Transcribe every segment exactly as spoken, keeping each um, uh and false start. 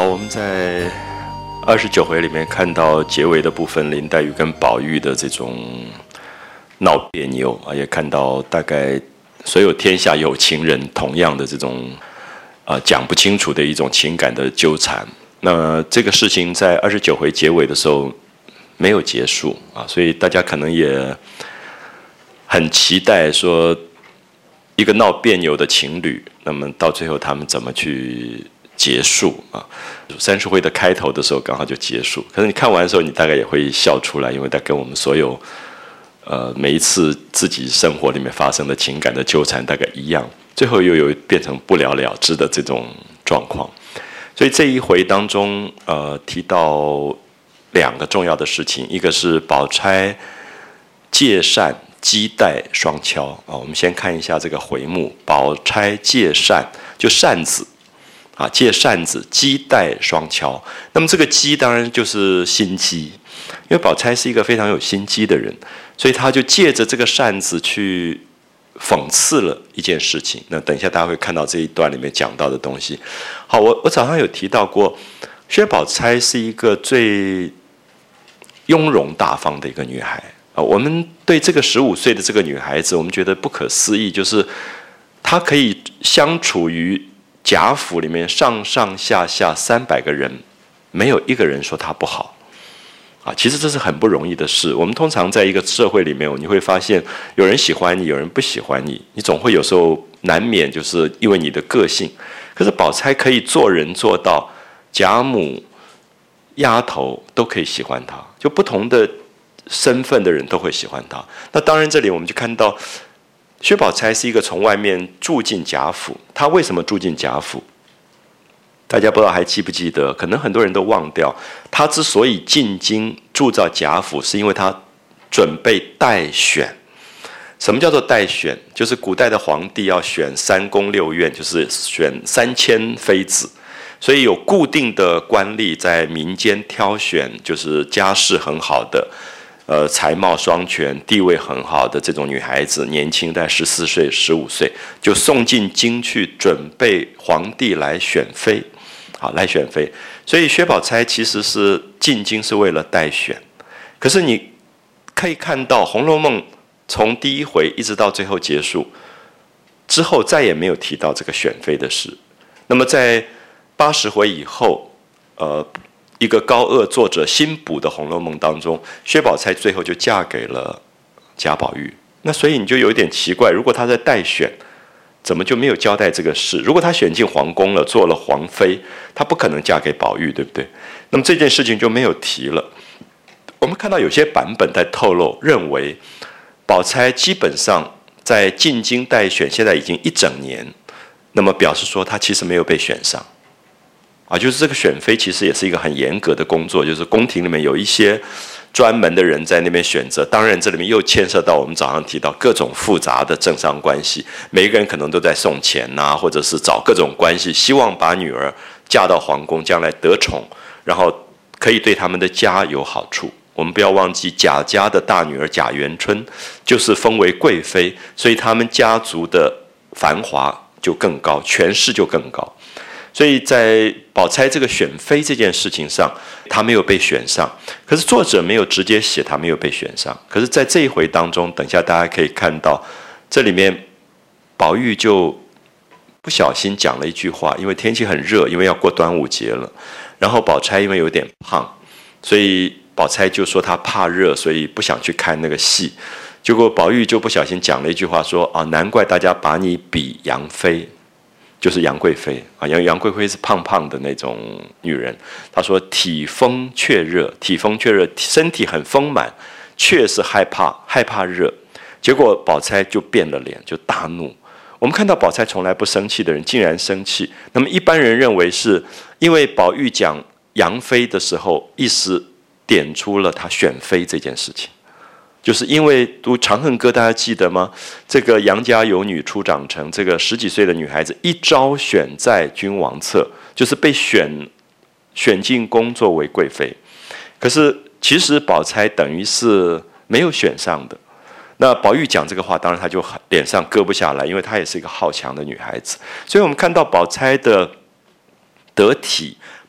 好，我们在二十九回里面看到结尾的部分，林黛玉跟宝玉的这种闹别扭啊，也看到大概所有天下有情人同样的这种啊、呃、讲不清楚的一种情感的纠缠。那这个事情在二十九回结尾的时候没有结束啊，所以大家可能也很期待说一个闹别扭的情侣，那么到最后他们怎么去结束啊？三十回的开头的时候刚好就结束，可是你看完的时候，你大概也会笑出来，因为它跟我们所有呃每一次自己生活里面发生的情感的纠缠大概一样，最后又有变成不了了之的这种状况。所以这一回当中，呃，提到两个重要的事情，一个是宝钗借扇击带双敲啊。我们先看一下这个回目：宝钗借扇，就扇子啊，借扇子击带双敲。那么这个击当然就是心机，因为宝钗是一个非常有心机的人，所以他就借着这个扇子去讽刺了一件事情。那等一下大家会看到这一段里面讲到的东西。好，我我早上有提到过，薛宝钗是一个最雍容大方的一个女孩啊。我们对这个十五岁的这个女孩子，我们觉得不可思议，就是她可以相处于贾府里面上上下下三百个人，没有一个人说她不好。啊，其实这是很不容易的事。我们通常在一个社会里面，你会发现有人喜欢你，有人不喜欢你，你总会有时候难免就是因为你的个性。可是宝钗可以做人做到贾母、丫头都可以喜欢她，就不同的身份的人都会喜欢她。那当然，这里我们就看到薛宝钗是一个从外面住进贾府。她为什么住进贾府？大家不知道还记不记得？可能很多人都忘掉，他之所以进京住到贾府，是因为他准备待选。什么叫做待选？就是古代的皇帝要选三宫六院，就是选三千妃子，所以有固定的官吏在民间挑选，就是家世很好的、呃才貌双全、地位很好的这种女孩子，年轻在十四岁、十五岁，就送进京去，准备皇帝来选妃。好，来选妃，所以薛宝钗其实是进京是为了待选。可是你可以看到《红楼梦》从第一回一直到最后结束之后，再也没有提到这个选妃的事。那么在八十回以后，呃，一个高鹗作者新补的《红楼梦》当中，薛宝钗最后就嫁给了贾宝玉。那所以你就有一点奇怪，如果她在待选，怎么就没有交代这个事？如果她选进皇宫了，做了皇妃，她不可能嫁给宝玉，对不对？那么这件事情就没有提了。我们看到有些版本在透露，认为宝钗基本上在进京待选，现在已经一整年，那么表示说她其实没有被选上啊，就是这个选妃其实也是一个很严格的工作，就是宫廷里面有一些专门的人在那边选择，当然这里面又牵涉到我们早上提到各种复杂的政商关系，每一个人可能都在送钱呐、啊，或者是找各种关系，希望把女儿嫁到皇宫，将来得宠，然后可以对他们的家有好处。我们不要忘记贾家的大女儿贾元春就是封为贵妃，所以他们家族的繁华就更高，权势就更高。所以在宝钗这个选妃这件事情上，她没有被选上，可是作者没有直接写她没有被选上。可是在这一回当中，等一下大家可以看到，这里面宝玉就不小心讲了一句话，因为天气很热，因为要过端午节了，然后宝钗因为有点胖，所以宝钗就说她怕热，所以不想去看那个戏。结果宝玉就不小心讲了一句话说，啊，难怪大家把你比杨妃，就是杨贵妃啊，杨杨贵妃是胖胖的那种女人。她说体丰却热，体丰却热，身体很丰满，却是害怕害怕热。结果宝钗就变了脸，就大怒。我们看到宝钗从来不生气的人，竟然生气。那么一般人认为是因为宝玉讲杨妃的时候，一时点出了他选妃这件事情。就是因为读《长恨歌》，大家记得吗？这个杨家有女初长成，这个十几岁的女孩子一朝选在君王侧，就是被选选进宫作为贵妃。可是其实宝钗等于是没有选上的。那宝玉讲这个话，当然她就脸上搁不下来，因为她也是一个好强的女孩子。所以我们看到宝钗的得体，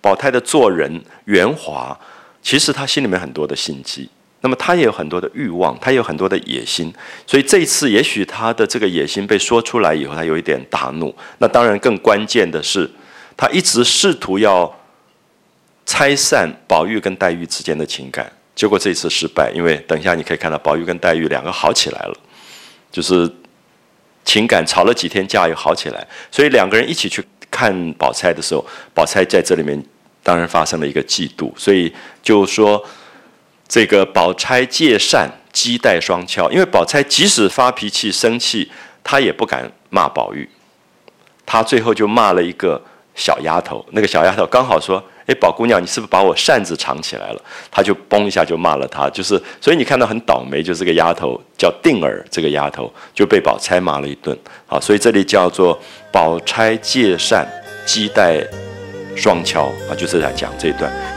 宝钗的做人圆滑，其实他心里面很多的心机，那么他也有很多的欲望，他也有很多的野心，所以这一次也许他的这个野心被说出来以后，他有一点大怒。那当然更关键的是，他一直试图要拆散宝玉跟黛玉之间的情感，结果这一次失败，因为等一下你可以看到宝玉跟黛玉两个好起来了，就是情感吵了几天架又好起来，所以两个人一起去看宝钗的时候，宝钗在这里面当然发生了一个嫉妒，所以就说这个宝钗借扇击带双敲，因为宝钗即使发脾气生气，她也不敢骂宝玉，她最后就骂了一个小丫头，那个小丫头刚好说：“哎，宝姑娘，你是不是把我扇子藏起来了？”她就嘣一下就骂了她，就是所以你看到很倒霉，就是这个丫头叫定儿，这个丫头就被宝钗骂了一顿。好，所以这里叫做宝钗借扇击带双敲啊，就是在讲这一段。